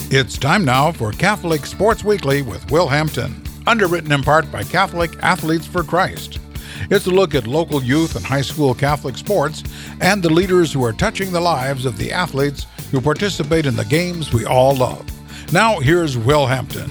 It's time now for Catholic Sports Weekly with Will Hampton, underwritten in part by Catholic Athletes for Christ. It's a look at local youth and high school Catholic sports and the leaders who are touching the lives of the athletes who participate in the games we all love. Now, here's Will Hampton.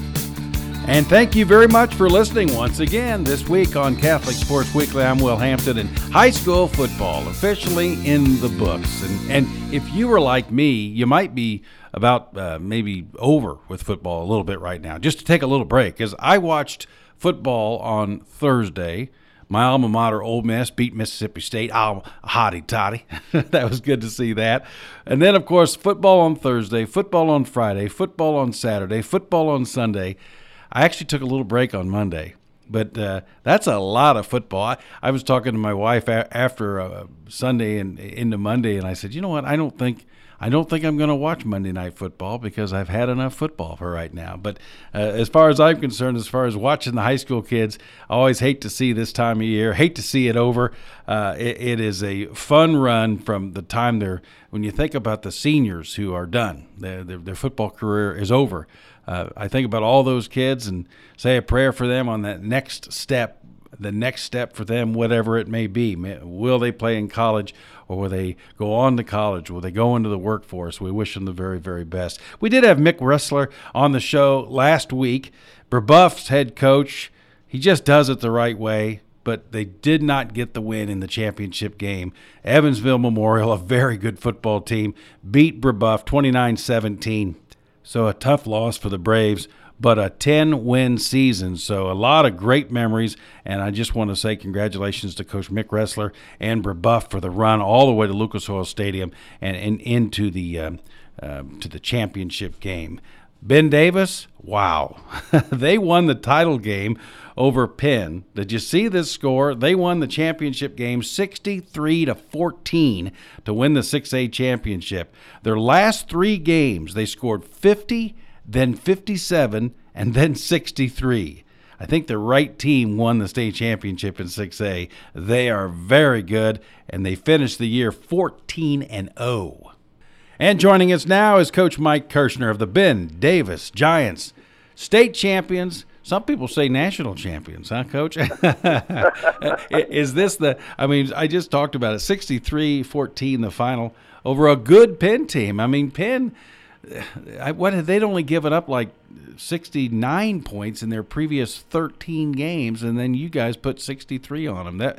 And thank you very much for listening once again this week on Catholic Sports Weekly. I'm Will Hampton, and high school football officially in the books. And if you were like me, you might be about maybe over with football a little bit right now, just to take a little break, because I watched football on Thursday. My alma mater, Ole Miss, beat Mississippi State. Hotty toddy. That was good to see that. And then, of course, football on Thursday, football on Friday, football on Saturday, football on Sunday. I actually took a little break on Monday, but that's a lot of football. I was talking to my wife after Sunday and into Monday, and I said, you know what, I don't think I'm going to watch Monday Night Football because I've had enough football for right now. But as far as I'm concerned, as far as watching the high school kids, I always hate to see this time of year, hate to see it over. It is a fun run from the time when you think about the seniors who are done, their football career is over. I think about all those kids and say a prayer for them on that next step, the next step for them, whatever it may be. Will they play in college, or will they go on to college? Will they go into the workforce? We wish them the very, very best. We did have Mick Ressler on the show last week. Brebeuf's head coach. He just does it the right way, but they did not get the win in the championship game. Evansville Memorial, a very good football team, beat Brebeuf 29-17. So a tough loss for the Braves, but a 10-win season. So a lot of great memories, and I just want to say congratulations to Coach Mick Ressler and Brebeuf for the run all the way to Lucas Oil Stadium and into the to the championship game. Ben Davis, wow. They won the title game over Penn. Did you see this score? They won the championship game 63-14 to win the 6A championship. Their last three games, they scored 50, then 57, and then 63. I think the right team won the state championship in 6A. They are very good, and they finished the year 14-0. And joining us now is Coach Mike Kirshner of the Ben Davis Giants, state champions. Some people say national champions, huh, Coach? Is this I just talked about it, 63-14 the final over a good Penn team. I mean, Penn, they'd only given up like 69 points in their previous 13 games, and then you guys put 63 on them.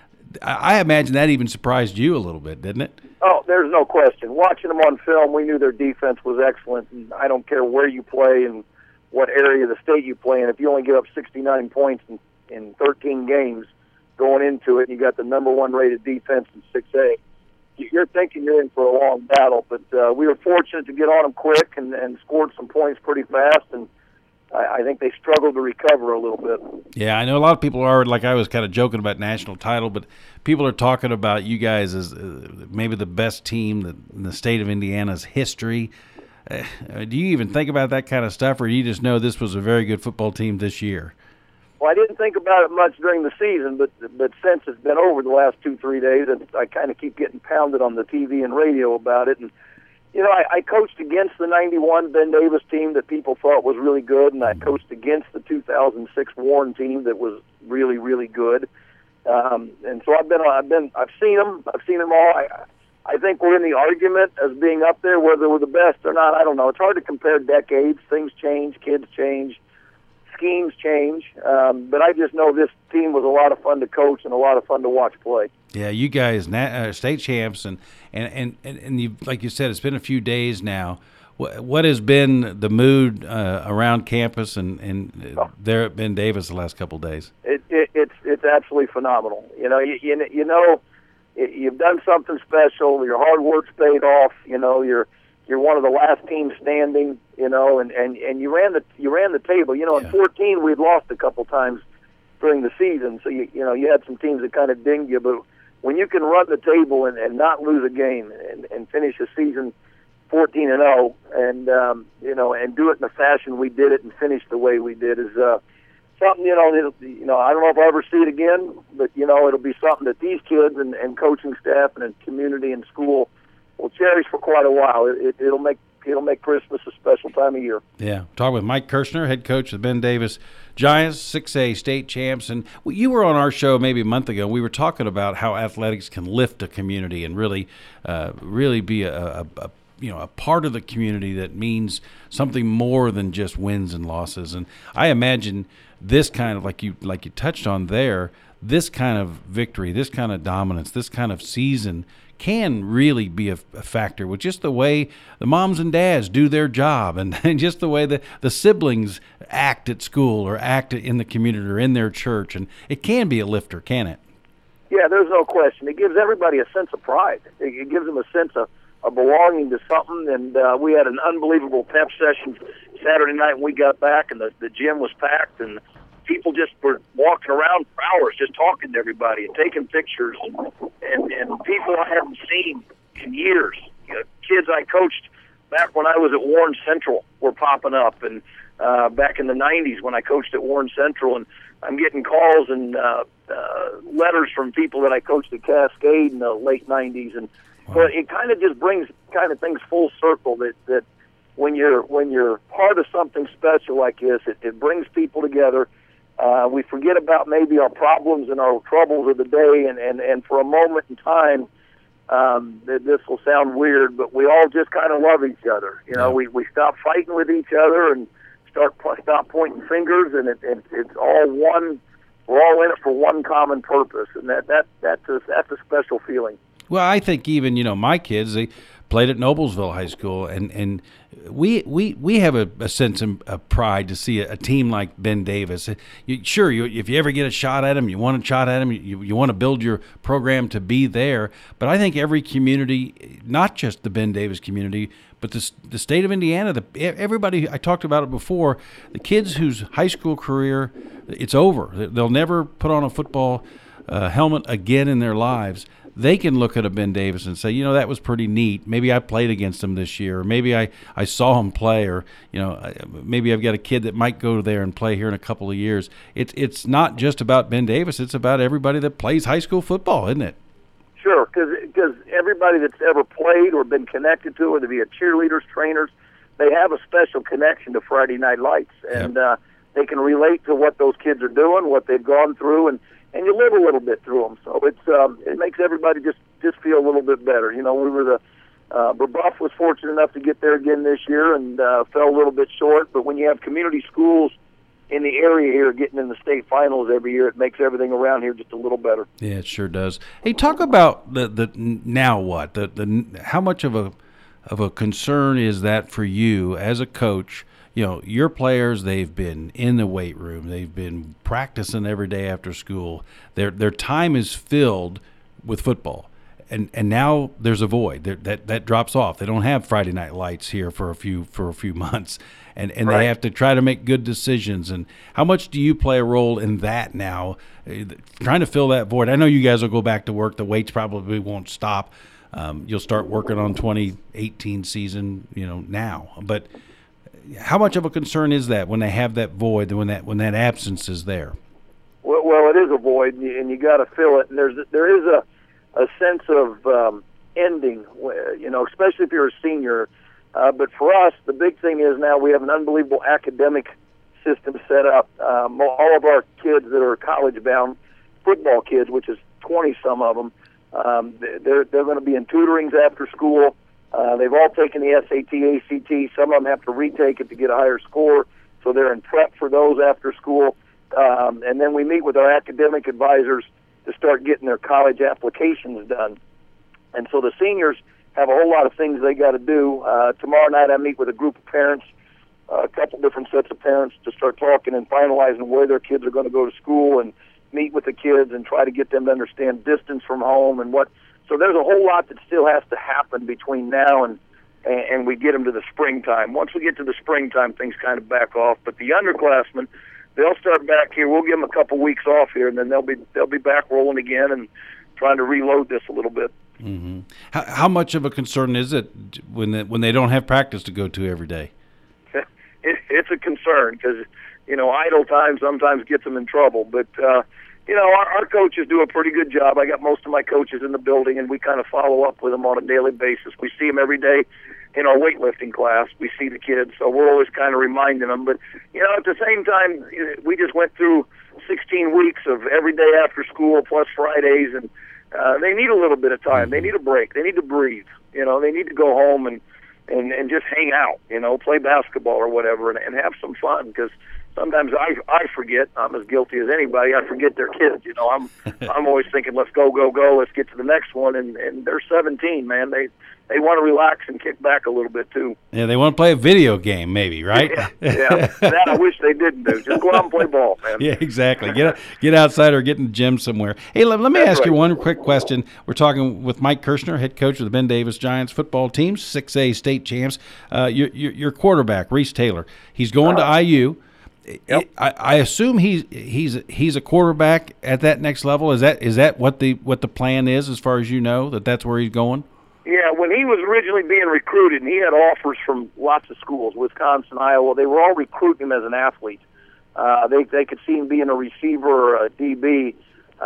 I imagine that even surprised you a little bit, didn't it? Oh, there's no question. Watching them on film, we knew their defense was excellent, and I don't care where you play and what area of the state you play in. If you only give up 69 points in 13 games going into it, and you got the number one rated defense in 6A, you're thinking you're in for a long battle. But we were fortunate to get on them quick and scored some points pretty fast, and I think they struggled to recover a little bit. Yeah, I know a lot of people are, like I was kind of joking about national title, but people are talking about you guys as maybe the best team in the state of Indiana's history. Do you even think about that kind of stuff, or do you just know this was a very good football team this year? Well, I didn't think about it much during the season, but since it's been over the last 2-3 days, I kind of keep getting pounded on the TV and radio about it. And you know, I coached against the 91 Ben Davis team that people thought was really good, and I coached against the 2006 Warren team that was really, really good. And so I've seen them. I've seen them all. I think we're in the argument as being up there. Whether we're the best or not, I don't know. It's hard to compare decades. Things change, kids change, schemes change. But I just know this team was a lot of fun to coach and a lot of fun to watch play. Yeah, you guys, state champs, and you, like you said, it's been a few days now. What has been the mood around campus and there at Ben Davis the last couple of days? It's absolutely phenomenal. You know, you know, you've done something special. Your hard work's paid off. You know, you're one of the last teams standing. You know, and you ran the table. You know, in 14 we'd lost a couple times during the season, so you know you had some teams that kind of dinged you, but when you can run the table and not lose a game and finish a season 14-0 and you know, and do it in the fashion we did it and finish the way we did is something, you know, I don't know if I'll ever see it again, but you know, it'll be something that these kids and coaching staff and the community and school will cherish for quite a while. It'll make it'll make Christmas a special time of year. Yeah, talking with Mike Kirshner, head coach of the Ben Davis Giants, 6A state champs, and you were on our show maybe a month ago. We were talking about how athletics can lift a community and really be a part of the community that means something more than just wins and losses. And I imagine this kind of, like you touched on there, this kind of victory, this kind of dominance, this kind of season can really be a factor with just the way the moms and dads do their job and just the way the siblings act at school or act in the community or in their church. And it can be a lifter, can it? Yeah, there's no question. It gives everybody a sense of pride. It gives them a sense of belonging to something. And we had an unbelievable pep session Saturday night when we got back, and the gym was packed, and people just were walking around for hours just talking to everybody and taking pictures and people I haven't seen in years. You know, kids I coached back when I was at Warren Central were popping up, and back in the 90s when I coached at Warren Central, and I'm getting calls and letters from people that I coached at Cascade in the late 90s. And wow. It kind of just brings kind of things full circle that when you're part of something special like this, it brings people together. We forget about maybe our problems and our troubles of the day, and for a moment in time, this will sound weird, but we all just kind of love each other. You know, we stop fighting with each other and stop pointing fingers, and it's all one. We're all in it for one common purpose, and that's a special feeling. Well, I think even my kids, they played at Noblesville High School, and we have a sense of pride to see a team like Ben Davis. If you ever get a shot at them, you want a shot at them, you want to build your program to be there. But I think every community, not just the Ben Davis community, but the state of Indiana, everybody, I talked about it before, the kids whose high school career, it's over. They'll never put on a football helmet again in their lives. They can look at a Ben Davis and say, that was pretty neat. Maybe I played against him this year, or maybe I saw him play, or maybe I've got a kid that might go there and play here in a couple of years. It's not just about Ben Davis; it's about everybody that plays high school football, isn't it? Sure, because everybody that's ever played or been connected to, whether it be cheerleaders, trainers, they have a special connection to Friday Night Lights, and they can relate to what those kids are doing, what they've gone through, and you live a little bit through them. So it makes everybody just feel a little bit better. We were Brebeuf was fortunate enough to get there again this year and fell a little bit short. But when you have community schools in the area here getting in the state finals every year, it makes everything around here just a little better. Yeah, it sure does. Hey, talk about the now what? How much of a concern is that for you as a coach? Your players, they've been in the weight room. They've been practicing every day after school. Their time is filled with football. And now there's a void. That drops off. They don't have Friday Night Lights here for a few months. And right. They have to try to make good decisions. And how much do you play a role in that now, trying to fill that void? I know you guys will go back to work. The weights probably won't stop. You'll start working on 2018 season, now. But how much of a concern is that when they have that void, when that absence is there? Well, it is a void, and you got to fill it. And there is a sense of ending, especially if you're a senior. But for us, the big thing is now we have an unbelievable academic system set up. All of our kids that are college-bound football kids, which is 20-some of them, they're going to be in tutorings after school. They've all taken the SAT, ACT. Some of them have to retake it to get a higher score, so they're in prep for those after school. And then we meet with our academic advisors to start getting their college applications done. And so the seniors have a whole lot of things they got to do. Tomorrow night I meet with a group of parents, a couple different sets of parents, to start talking and finalizing where their kids are going to go to school, and meet with the kids and try to get them to understand distance from home and what. So there's a whole lot that still has to happen between now and we get them to the springtime. Once we get to the springtime, things kind of back off. But the underclassmen, they'll start back here. We'll give them a couple weeks off here, and then they'll be back rolling again and trying to reload this a little bit. Mm-hmm. How much of a concern is it when they don't have practice to go to every day? It's a concern because idle time sometimes gets them in trouble, but. Our coaches do a pretty good job. I got most of my coaches in the building, and we kind of follow up with them on a daily basis. We see them every day. in our weightlifting class. We see the kids, so we're always kind of reminding them. But, at the same time, we just went through 16 weeks of every day after school plus Fridays, and they need a little bit of time. They need a break. They need to breathe. They need to go home and just hang out, play basketball or whatever, and have some fun, because sometimes I forget. I'm as guilty as anybody. I forget their kids. I'm always thinking, let's go, let's get to the next one, and they're 17, man. They want to relax and kick back a little bit too. Yeah, they want to play a video game, maybe, right? Yeah. That I wish they didn't do. Just go out and play ball, man. Yeah, exactly. Get outside or get in the gym somewhere. Hey, let me ask you one quick question. We're talking with Mike Kirshner, head coach of the Ben Davis Giants football team, 6A state champs. Your quarterback, Reese Taylor, he's going to IU. Yep. I assume he's a quarterback at that next level. Is that what the plan is, as far as you know, that's where he's going? Yeah, when he was originally being recruited, and he had offers from lots of schools, Wisconsin, Iowa, they were all recruiting him as an athlete. They could see him being a receiver or a DB.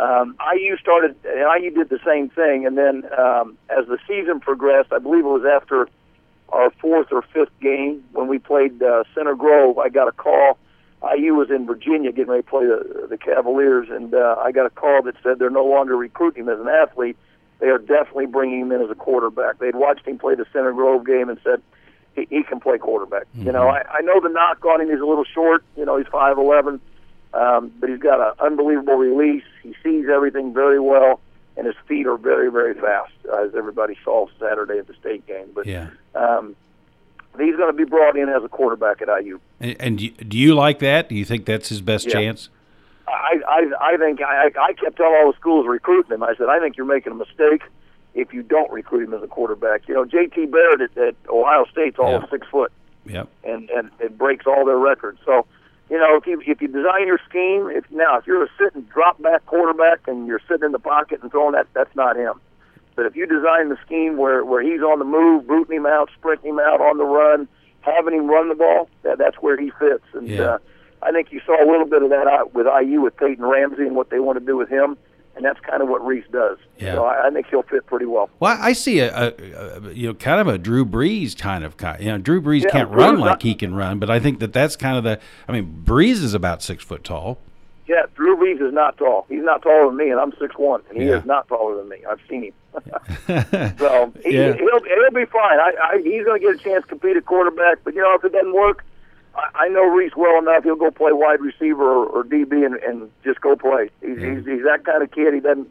IU did the same thing, and then as the season progressed, I believe it was after our fourth or fifth game when we played Center Grove, I got a call. IU was in Virginia getting ready to play the Cavaliers, and I got a call that said they're no longer recruiting him as an athlete. They are definitely bringing him in as a quarterback. They'd watched him play the Center Grove game and said he can play quarterback. Mm-hmm. I know the knock on him is a little short. He's 5'11", but he's got an unbelievable release. He sees everything very well, and his feet are very, very fast, as everybody saw Saturday at the state game. But yeah. He's going to be brought in as a quarterback at IU. And do you like that? Do you think that's his best chance? I think I kept telling all the schools recruiting him. I said, I think you're making a mistake if you don't recruit him as a quarterback. J.T. Barrett at Ohio State's all 6 foot. Yep. And it breaks all their records. So, if you design your scheme, if you're a sit and drop back quarterback and you're sitting in the pocket and throwing that's not him. But if you design the scheme where he's on the move, booting him out, sprinting him out on the run, having him run the ball, that's where he fits. And I think you saw a little bit of that out with IU with Peyton Ramsey and what they want to do with him, and that's kind of what Reese does. Yeah. So I think he'll fit pretty well. Well, I see a kind of a Drew Brees kind of Drew Brees can't run like he can run, but I think that's kind of Brees is about 6 foot tall. Yeah, Drew Brees is not tall. He's not taller than me, and I'm 6'1", and he is not taller than me. I've seen him. So he'll be fine. He's going to get a chance to compete at quarterback, but if it doesn't work, I know Reese well enough. He'll go play wide receiver or DB and just go play. He's that kind of kid. He doesn't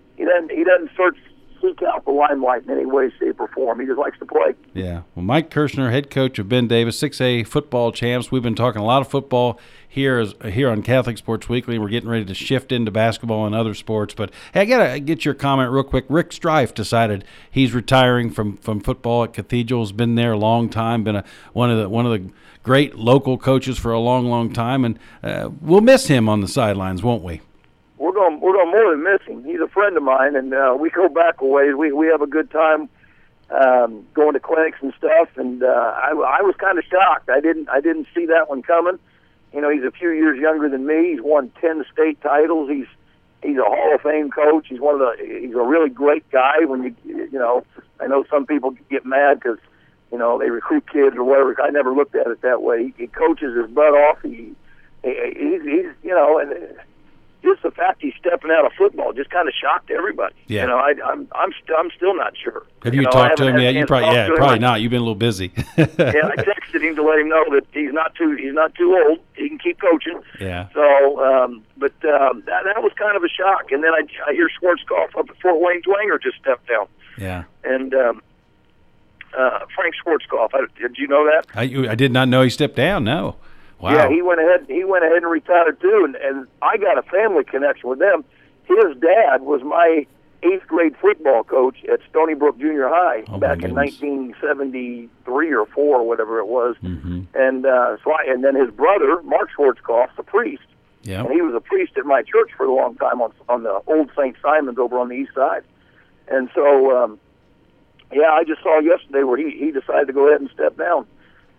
seek out the limelight in any way, shape, or form. He just likes to play. Yeah. Well, Mike Kirshner, head coach of Ben Davis, 6A football champs. We've been talking a lot of football here on Catholic Sports Weekly. We're getting ready to shift into basketball and other sports. But hey, I gotta get your comment real quick. Rick Strife decided he's retiring from football at Cathedral. Has been there a long time. Been one of the great local coaches for a long, long time, and we'll miss him on the sidelines, won't we? We're going more than miss him. He's a friend of mine, and we go back a ways. We have a good time going to clinics and stuff. And I was kind of shocked. I didn't see that one coming. He's a few years younger than me. He's won 10 state titles. He's a Hall of Fame coach. He's a really great guy. When I know some people get mad because they recruit kids or whatever. I never looked at it that way. He coaches his butt off. He's and just the fact he's stepping out of football just kind of shocked everybody. Yeah. I'm still not sure. Have you talked to him yet? You probably not. You've been a little busy. Yeah, I texted him to let him know that he's not too old. He can keep coaching. Yeah. So, that was kind of a shock. And then I hear Schwarzkopf up at Fort Wayne Dwenger just stepped down. Yeah. And Frank Schwarzkopf, did you know that? I did not know he stepped down. No. Wow. Yeah, he went ahead and retired too, and I got a family connection with them. His dad was my 8th grade football coach at Stony Brook Junior High back in 1973 or 4 or whatever it was. Mm-hmm. And and then his brother Mark Schwarzkopf, the priest. Yeah. And he was a priest at my church for a long time on the old St. Simon's over on the east side. And so I just saw yesterday where he decided to go ahead and step down.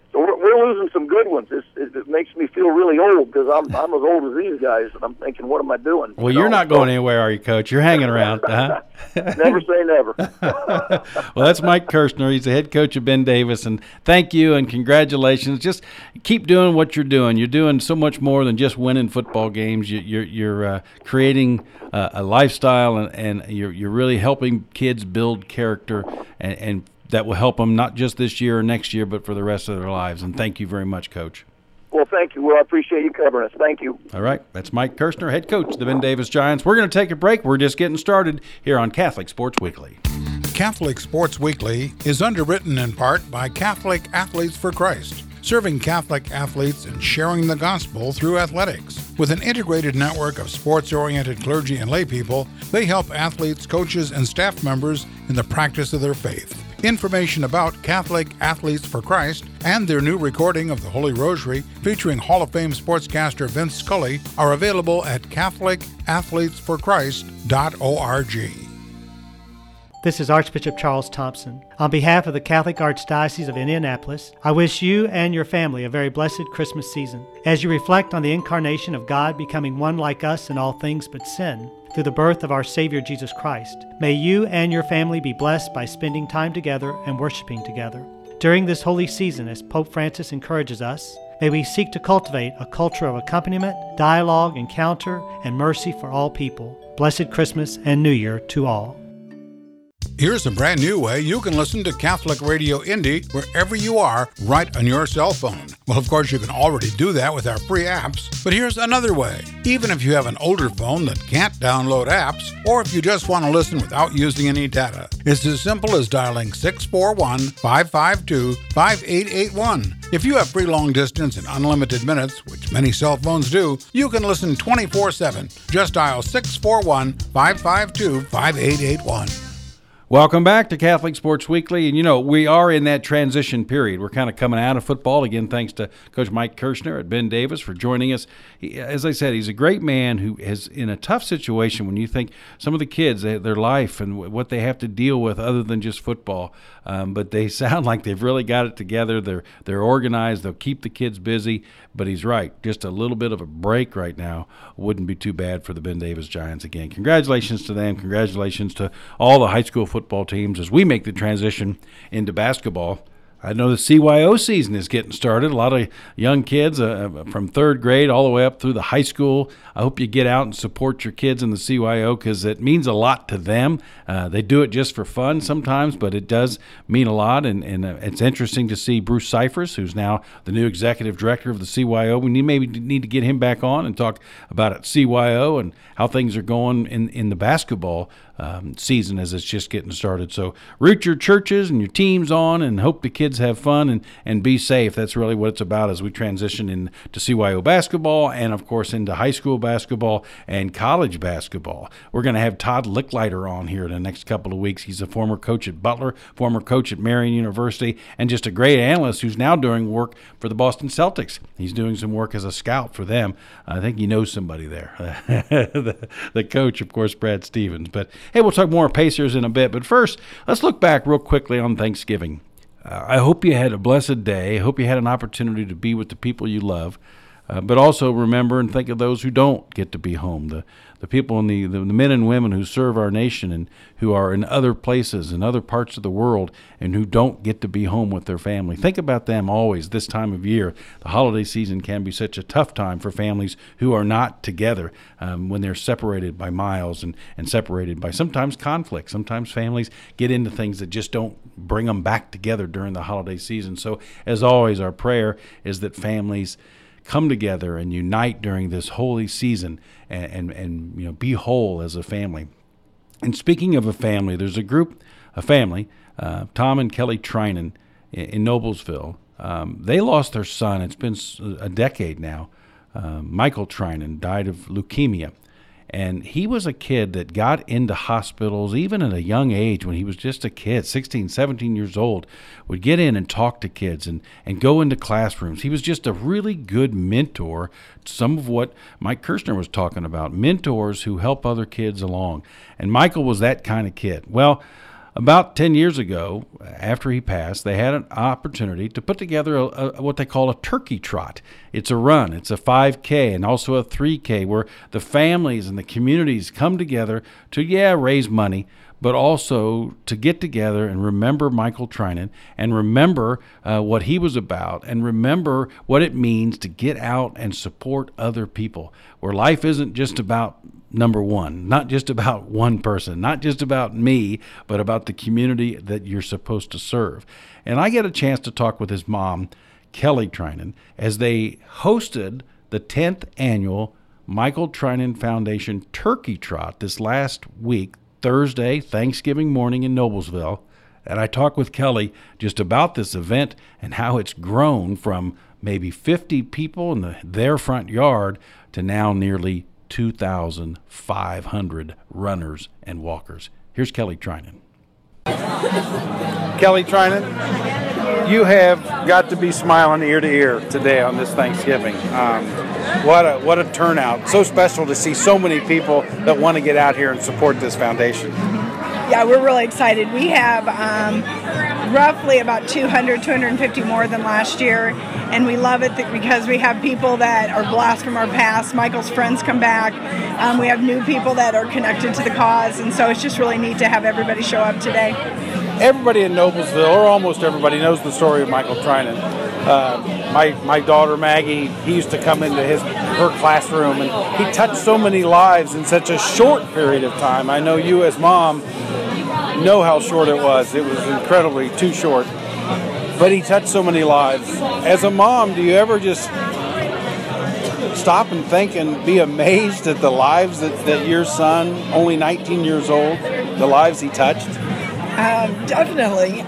So we're losing some good ones. It makes me feel really old because I'm as old as these guys, and I'm thinking, what am I doing? Well, you're not going anywhere, are you, Coach? You're hanging around. Uh-huh. Never say never. Well, that's Mike Kirshner. He's the head coach of Ben Davis, and thank you and congratulations. Just keep doing what you're doing. You're doing so much more than just winning football games. You're creating a lifestyle, and you're really helping kids build character and that will help them not just this year or next year, but for the rest of their lives. And thank you very much, Coach. Well, thank you. Well, I appreciate you covering us. Thank you. All right. That's Mike Kirshner, head coach of the Ben Davis Giants. We're going to take a break. We're just getting started here on Catholic Sports Weekly. Catholic Sports Weekly is underwritten in part by Catholic Athletes for Christ, serving Catholic athletes and sharing the gospel through athletics. With an integrated network of sports-oriented clergy and laypeople, they help athletes, coaches, and staff members in the practice of their faith. Information about Catholic Athletes for Christ and their new recording of the Holy Rosary featuring Hall of Fame sportscaster Vince Scully are available at CatholicAthletesForChrist.org. This is Archbishop Charles Thompson. On behalf of the Catholic Archdiocese of Indianapolis, I wish you and your family a very blessed Christmas season. As you reflect on the incarnation of God becoming one like us in all things but sin, through the birth of our Savior Jesus Christ, may you and your family be blessed by spending time together and worshiping together. During this holy season, as Pope Francis encourages us, may we seek to cultivate a culture of accompaniment, dialogue, encounter, and mercy for all people. Blessed Christmas and New Year to all. Here's a brand new way you can listen to Catholic Radio Indy wherever you are, right on your cell phone. Well, of course, you can already do that with our free apps, but here's another way. Even if you have an older phone that can't download apps, or if you just want to listen without using any data, it's as simple as dialing 641-552-5881. If you have free long distance and unlimited minutes, which many cell phones do, you can listen 24/7. Just dial 641-552-5881. Welcome back to Catholic Sports Weekly. And, we are in that transition period. We're kind of coming out of football. Again, thanks to Coach Mike Kirshner at Ben Davis for joining us. As I said, he's a great man who is in a tough situation when you think some of the kids, their life and what they have to deal with other than just football. But they sound like they've really got it together. They're organized. They'll keep the kids busy. But he's right. Just a little bit of a break right now wouldn't be too bad for the Ben Davis Giants again. Congratulations to them. Congratulations to all the high school football teams as we make the transition into basketball. I know the CYO season is getting started. A lot of young kids from third grade all the way up through the high school. I hope you get out and support your kids in the CYO because it means a lot to them. They do it just for fun sometimes, but it does mean a lot. And it's interesting to see Bruce Cyphers, who's now the new executive director of the CYO. We maybe need to get him back on and talk about it, CYO and how things are going in the basketball season as it's just getting started. So root your churches and your teams on and hope the kids have fun and be safe. That's really what it's about as we transition into CYO basketball and, of course, into high school basketball and college basketball. We're going to have Todd Licklider on here in the next couple of weeks. He's a former coach at Butler, former coach at Marian University, and just a great analyst who's now doing work for the Boston Celtics. He's doing some work as a scout for them. I think he knows somebody there. the coach, of course, Brad Stevens. But hey, we'll talk more Pacers in a bit. But first, let's look back real quickly on Thanksgiving. I hope you had a blessed day. I hope you had an opportunity to be with the people you love. But also remember and think of those who don't get to be home, the people and the men and women who serve our nation and who are in other places, in other parts of the world, and who don't get to be home with their family. Think about them always this time of year. The holiday season can be such a tough time for families who are not together when they're separated by miles and separated by sometimes conflict. Sometimes families get into things that just don't bring them back together during the holiday season. So as always, our prayer is that families come together and unite during this holy season and be whole as a family. And speaking of a family, there's a family, Tom and Kelly Trinan in Noblesville. They lost their son. It's been a decade now. Michael Trinan died of leukemia. And he was a kid that got into hospitals even at a young age when he was just a kid, 16, 17 years old, would get in and talk to kids and go into classrooms. He was just a really good mentor, some of what Mike Kirshner was talking about, mentors who help other kids along. And Michael was that kind of kid. Well, About 10 years ago, after he passed, they had an opportunity to put together what they call a turkey trot. It's a run, it's a 5K, and also a 3K where the families and the communities come together to, raise money, but also to get together and remember Michael Trinan and remember what he was about and remember what it means to get out and support other people, where life isn't just about number one, not just about one person, not just about me, but about the community that you're supposed to serve. And I get a chance to talk with his mom, Kelly Trinan, as they hosted the 10th annual Michael Trinan Foundation Turkey Trot this last week, Thursday, Thanksgiving morning in Noblesville. And I talked with Kelly just about this event and how it's grown from maybe 50 people in their front yard to now nearly 2,500 runners and walkers. Here's Kelly Trinan. Kelly Trinan, you have got to be smiling ear to ear today on this Thanksgiving. What a turnout. So special to see so many people that want to get out here and support this foundation. Yeah, we're really excited. We have roughly about 250 more than last year, and we love it because we have people that are blasts from our past. Michael's friends come back. We have new people that are connected to the cause, and so it's just really neat to have everybody show up today. Everybody in Noblesville, or almost everybody, knows the story of Michael Trinan. My daughter Maggie, he used to come into her classroom, and he touched so many lives in such a short period of time. I know you as mom know how short it was. It was incredibly too short. But he touched so many lives. As a mom, do you ever just stop and think and be amazed at the lives that your son, only 19 years old, the lives he touched? Definitely.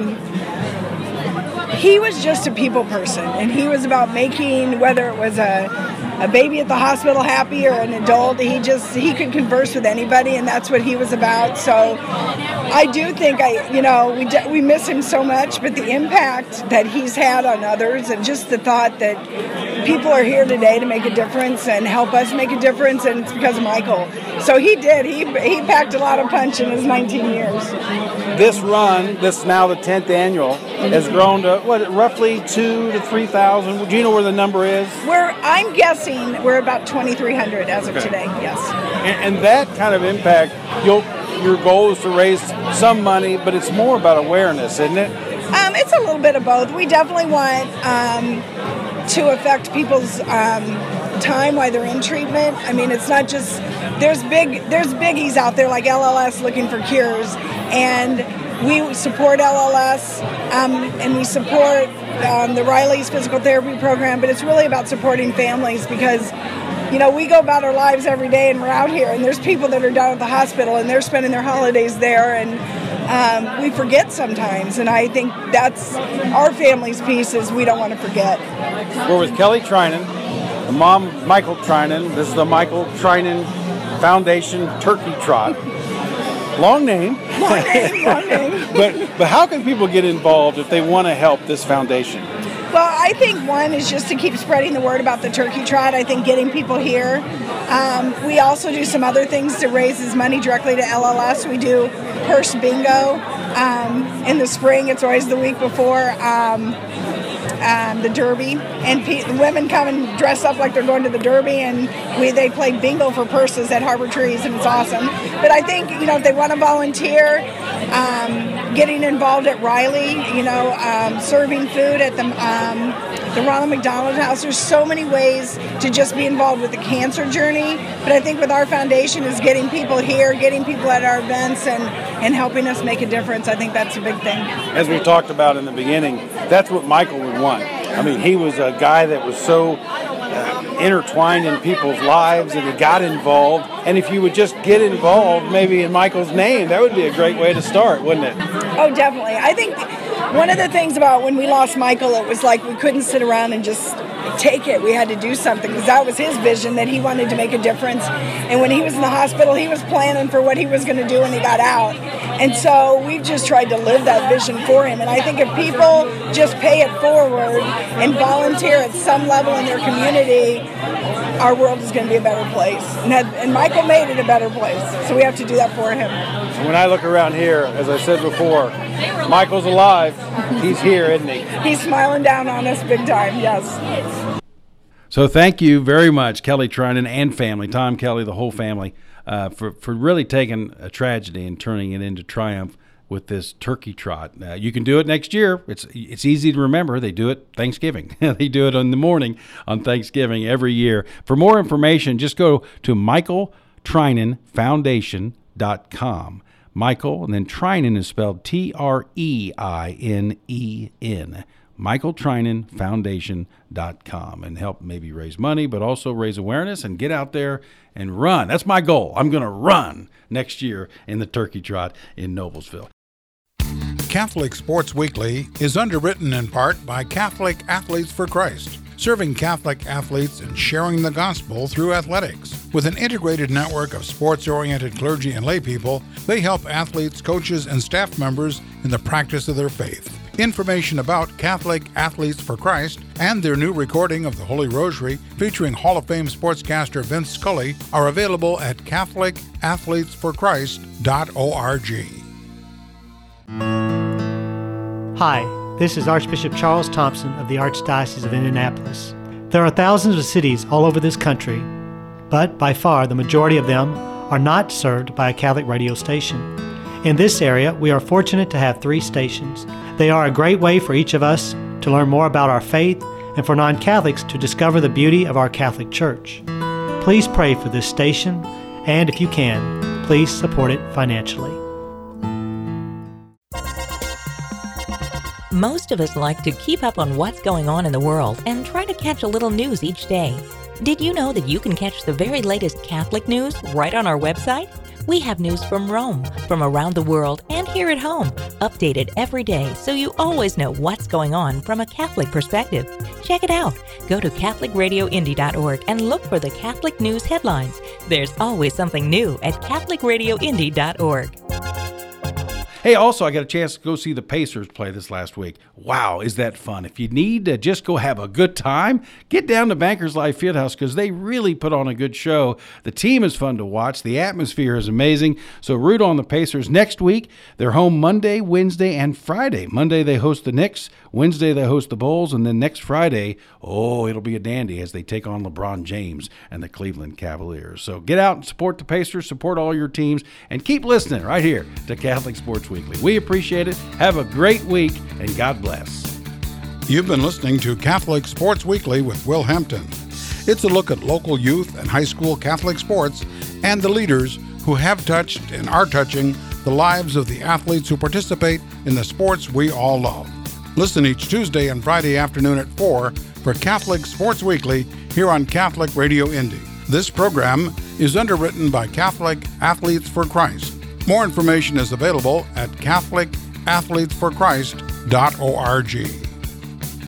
He was just a people person, and he was about making, whether it was a baby at the hospital happy or an adult, he could converse with anybody, and that's what he was about. So I do think we miss him so much, but the impact that he's had on others and just the thought that people are here today to make a difference and help us make a difference, and it's because of Michael. So he did. He packed a lot of punch in his 19 years. This run, this now the 10th annual, has grown to roughly 2,000 to 3,000. Do you know where the number is? I'm guessing we're about 2,300 as of today. Yes. And that kind of impact, your goal is to raise some money, but it's more about awareness, isn't it? It's a little bit of both. We definitely want to affect people's time while they're in treatment. I mean, it's not just there's biggies out there like LLS looking for cures, and we support LLS and we support the Riley's physical therapy program, but it's really about supporting families because we go about our lives every day and we're out here, and there's people that are down at the hospital and they're spending their holidays there, and we forget sometimes, and I think that's our family's piece is we don't want to forget. We're with Kelly Trinan, the mom, Michael Trinan. This is the Michael Trinan Foundation Turkey Trot. Long name. Long name. But how can people get involved if they want to help this foundation? Well, I think one is just to keep spreading the word about the Turkey Trot. I think getting people here. We also do some other things to raise money directly to LLS. We do purse bingo in the spring. It's always the week before the Derby, and the women come and dress up like they're going to the Derby, and they play bingo for purses at Harbor Trees, and it's awesome. But I think if they want to volunteer, getting involved at Riley, serving food at the Ronald McDonald House. There's so many ways to just be involved with the cancer journey. But I think with our foundation is getting people here, getting people at our events, and helping us make a difference. I think that's a big thing. As we talked about in the beginning, that's what Michael would want. I mean, he was a guy that was so intertwined in people's lives, and he got involved. And if you would just get involved, maybe in Michael's name, that would be a great way to start, wouldn't it? Oh, definitely. I think one of the things about when we lost Michael, it was like we couldn't sit around and just take it. We had to do something because that was his vision, that he wanted to make a difference. And when he was in the hospital, he was planning for what he was going to do when he got out. And so we've just tried to live that vision for him. And I think if people just pay it forward and volunteer at some level in their community, our world is going to be a better place. And Michael made it a better place. So we have to do that for him. when I look around here, as I said before, Michael's alive. He's here, isn't he? He's smiling down on us big time, yes. So thank you very much, Kelly Trinan and family, Tom Kelly, the whole family, for really taking a tragedy and turning it into triumph with this turkey trot. You can do it next year. It's easy to remember. They do it Thanksgiving. They do it in the morning on Thanksgiving every year. For more information, just go to MichaelTrinanFoundation.com. Michael, and then Trinan is spelled Treinen. MichaelTrinanFoundation.com, and help maybe raise money, but also raise awareness and get out there and run. That's my goal. I'm going to run next year in the turkey trot in Noblesville. Catholic Sports Weekly is underwritten in part by Catholic Athletes for Christ, serving Catholic athletes and sharing the gospel through athletics. With an integrated network of sports-oriented clergy and laypeople, they help athletes, coaches, and staff members in the practice of their faith. Information about Catholic Athletes for Christ and their new recording of the Holy Rosary featuring Hall of Fame sportscaster Vince Scully are available at CatholicAthletesForChrist.org. Hi, this is Archbishop Charles Thompson of the Archdiocese of Indianapolis. There are thousands of cities all over this country, but by far the majority of them are not served by a Catholic radio station. In this area, we are fortunate to have 3 stations. They are a great way for each of us to learn more about our faith and for non-Catholics to discover the beauty of our Catholic Church. Please pray for this station, and if you can, please support it financially. Most of us like to keep up on what's going on in the world and try to catch a little news each day. Did you know that you can catch the very latest Catholic news right on our website? We have news from Rome, from around the world, and here at home, updated every day so you always know what's going on from a Catholic perspective. Check it out. Go to CatholicRadioIndy.org and look for the Catholic news headlines. There's always something new at CatholicRadioIndy.org. Hey, also, I got a chance to go see the Pacers play this last week. Wow, is that fun. If you need to just go have a good time, get down to Bankers Life Fieldhouse because they really put on a good show. The team is fun to watch. The atmosphere is amazing. So root on the Pacers. Next week, they're home Monday, Wednesday, and Friday. Monday, they host the Knicks. Wednesday, they host the Bulls. And then next Friday, it'll be a dandy as they take on LeBron James and the Cleveland Cavaliers. So get out and support the Pacers, support all your teams, and keep listening right here to Catholic Sports Weekly. We appreciate it. Have a great week, and God bless. You've been listening to Catholic Sports Weekly with Will Hampton. It's a look at local youth and high school Catholic sports and the leaders who have touched and are touching the lives of the athletes who participate in the sports we all love. Listen each Tuesday and Friday afternoon at 4 for Catholic Sports Weekly here on Catholic Radio Indy. This program is underwritten by Catholic Athletes for Christ. More information is available at CatholicAthletesForChrist.org.